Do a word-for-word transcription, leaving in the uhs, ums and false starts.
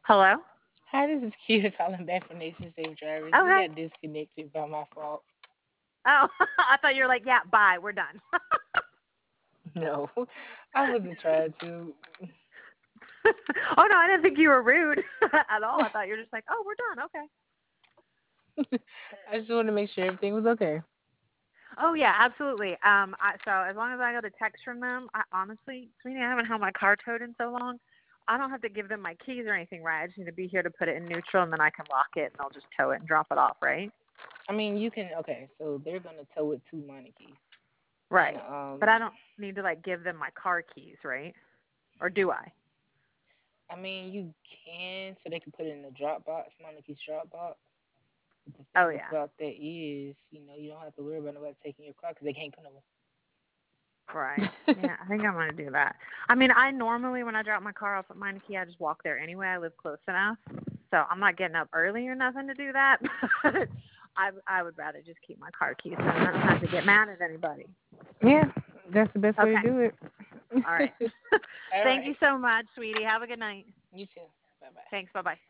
Hello? Hi, this is Kia calling back from Nation Safe Drivers. Oh, We hey. got disconnected by my fault. Oh, I thought you were like, yeah, bye, we're done. No, I wasn't trying to. Oh, no, I didn't think you were rude at all. I thought you were just like, oh, we're done. Okay. I just wanted to make sure everything was okay. Oh, yeah, absolutely. Um, I, so as long as I got a text from them, I honestly, Sweeney, I haven't had my car towed in so long. I don't have to give them my keys or anything, right? I just need to be here to put it in neutral, and then I can lock it, and they'll just tow it and drop it off, right? I mean, you can. Okay, so they're gonna tow it to Monarchy, and Right. But um, I don't need to, like, give them my car keys, right? Or do I? I mean, you can, so they can put it in the Dropbox, Monarchy's Dropbox. But the Oh, thing yeah. about that is, you know, you don't have to worry about nobody taking your car because they can't come Right. over. Yeah, I think I'm gonna do that. I mean, I normally when I drop my car off at Meineke, I just walk there anyway. I live close enough, so I'm not getting up early or nothing to do that. But I I would rather just keep my car keys, so I don't have to get mad at anybody. Yeah, that's the best way to Okay. do it. All right. All Thank you right, so much, sweetie. Have a good night. you too. Bye bye. Thanks. Bye bye.